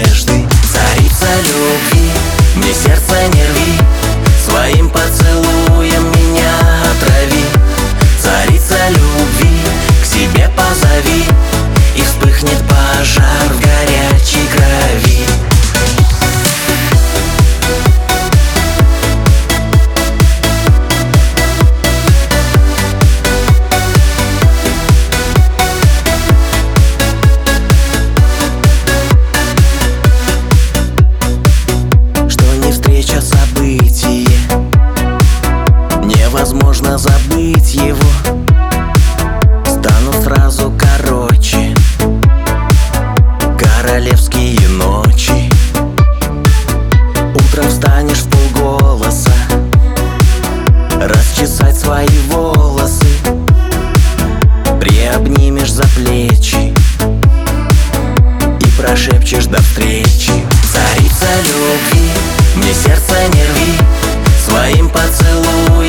надежды. Царица любви, мне сердце не рви, своим поцелуем меня отрави. Царица любви, к себе позови, и вспыхнет пожар в горячей крови. Невозможно забыть его, стану сразу короче. Королевские ночи. Утром встанешь вполголоса, расчесать свои волосы, приобнимешь за плечи и прошепчешь до встречи. Царица любви, мне сердце не рви, своим поцелуем